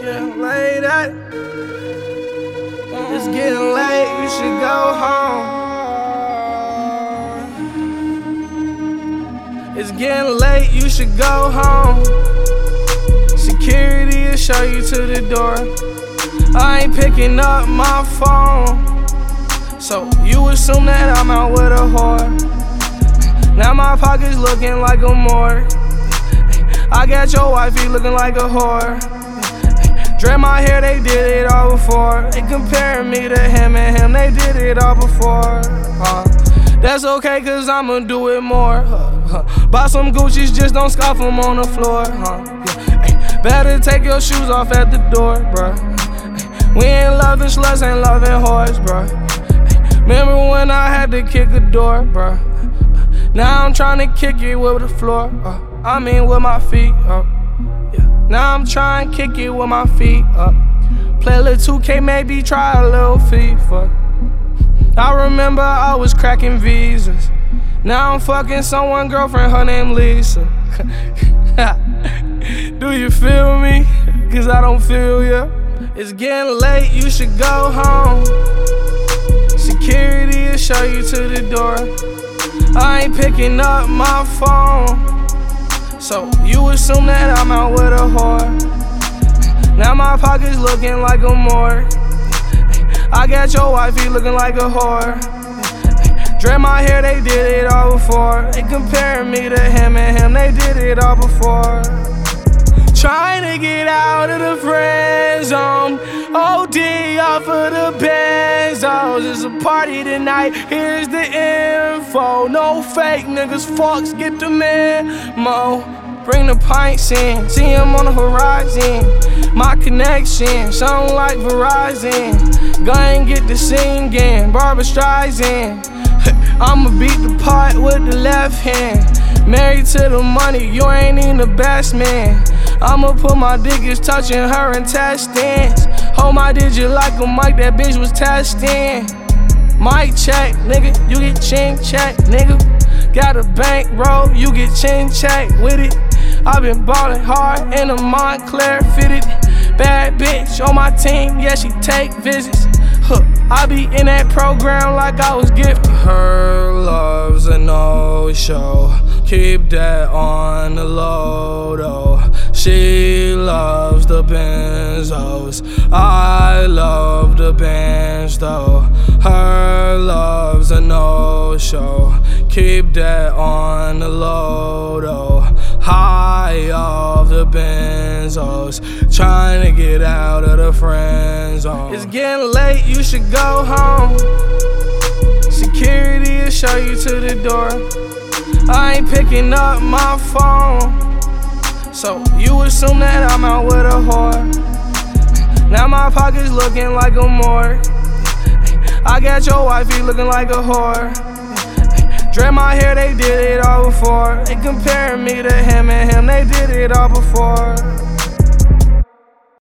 getting late at. It's getting late, you should go home. It's getting late, you should go home. Security will show you to the door. I ain't picking up my phone, so you assume that I'm out with a whore. Now my pocket's looking like a morgue. I got your wifey looking like a whore. Dread my hair, they did it all before. They comparing me to him and him, they did it all before. That's okay, cause I'ma do it more. Buy some Gucci's, just don't scuff them on the floor. Better take your shoes off at the door, bruh. We ain't loving sluts, ain't loving whores, bruh. Remember when I had to kick a door, bruh? Now I'm trying to kick it with the floor, I mean with my feet up. Now I'm trying to kick it with my feet up. Play a little 2K, maybe try a little FIFA. I remember I was cracking visas. Now I'm fucking someone girlfriend, her name Lisa. Do you feel me? Cause I don't feel ya. It's getting late, you should go home. Security will show you to the door. I ain't picking up my phone, so you assume that I'm out with a whore. Now my pocket's looking like a morgue. I got your wifey looking like a whore. Dread my hair, they did it all before. They comparing me to him and him, they did it all before. Trying to get out of the friend zone. OD off of the benzos. It's a party tonight, here's the info. No fake niggas, fucks, get the memo. Bring the pints in, see him on the horizon. My connection, something like Verizon. Gun get the singing, Barbra Streisand. I'ma beat the pot with the left hand. Married to the money, you ain't even the best man. I'ma put my dick is touching her intestines. Hold my digit like a mic, that bitch was testing. Mic check, nigga, you get chin check, nigga. Got a bank roll, you get chin check with it. I been ballin' hard in a Montclair fitted. Bad bitch on my team, yeah, she take visits. I be in that program like I was gifted. Her love's a no-show. Keep that on the low, though. She loves the benzos. I love the Benz, though. Her love's a no-show. Keep that on the low, though. High off the benzos, trying to get out of the friend zone. It's getting late, you should go home. Security will show you to the door. I ain't picking up my phone, so you assume that I'm out with a whore. Now my pocket's looking like a morgue. I got your wifey looking like a whore. Dread my hair, they did it all before. They comparing me to him and him, they did it all before.